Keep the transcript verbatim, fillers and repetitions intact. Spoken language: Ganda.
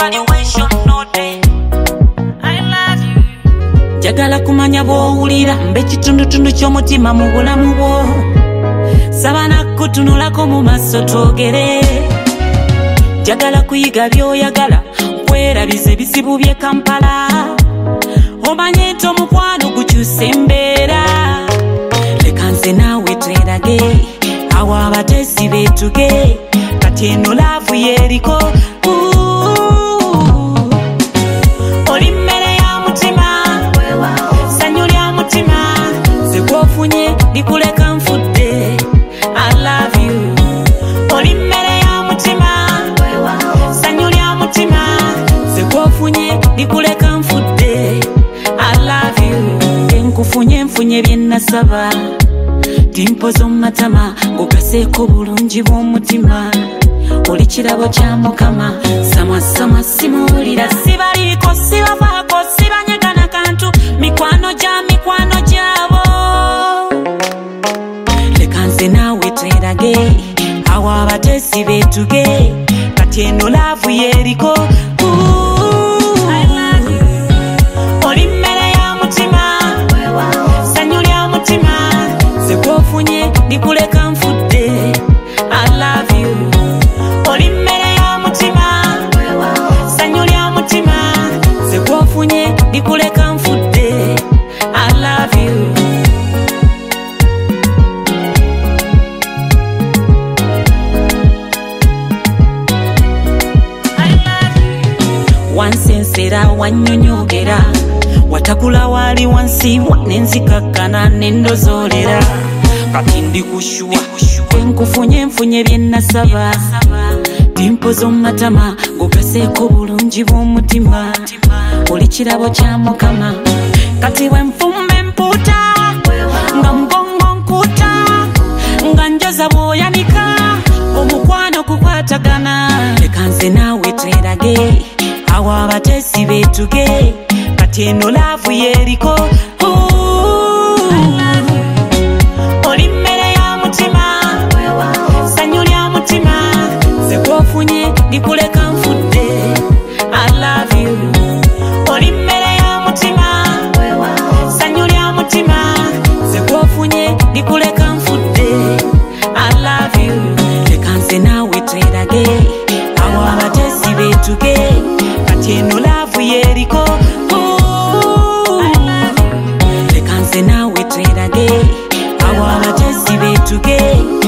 evaluation note. I love you. Jagala kumanya bw'owulira mbe kitundutundu ky'omutima mu bulamu bwo. Saba nakutunulako mu maaso twogere. Jagala kuyiga by'oyagala kwerabiza ebizibu by'e Kampala. Omanye nti omukwano gukyusa embeera. Leka nze naawe twerage awo abatesi beetuge. Kati eno laavu yeriko. Oli mmere ya mutima, ssanyu lya mutima. Nze gw'ofunye likuleka nfudde. I love you. Oli mmere ya mutima, ssanyu lya mutima. Nze gw'ofunye likuleka nfudde. I love you. Enkufunye nfunye bye nasaba. Dimpozo matama ngogaseeko bulungi bw'omutima. Oli kirabo kya Mukama. Samwa samwa simuwulira sibaliko sibafaako sibanyegana kantu. Mikwano gya mikwano gyabo. Leka nze naawe twerage awo abatesi beetuge. Kati eno laavu yeriko. Oli mmere ya mutima, ssanyu lya mutima. Nze gw'ofunye likuleka nfudde. I love you. Oli mmere ya mutima, ssanyu lya mutima. Nze gw'ofunye likuleka nfudde. I love you. Wansensera wannyonyogera. Watakula wali wansi wanenzikakkana nendozoolera. Kati ndi kushuwa enkufunye nfunye bye nasaba. Dimpozo matama ngogaseeko bulungi bw'omutima. Oli kirabo kya Mukama. Kati wenfumba empuuta nga mugongo nkuuta. Nga njoza bw'oyanika omukwano kukwatagana. Leka nze naawe twerage awo abatesi beetuge. Kati eno laavu yeriko. Oli mmere ya mutima, ssanyu lya mutima. Nze gw'ofunye likuleka nfudde. I love you. Oli mmere ya mutima, ssanyu lya mutima. Nze gw'ofunye likuleka nfudde. I love you. Leka nze naawe twerage awo abatesi beetuge. Kati eno laavu yeriko. Leka nze naawe twerage awo abatesi beetuge.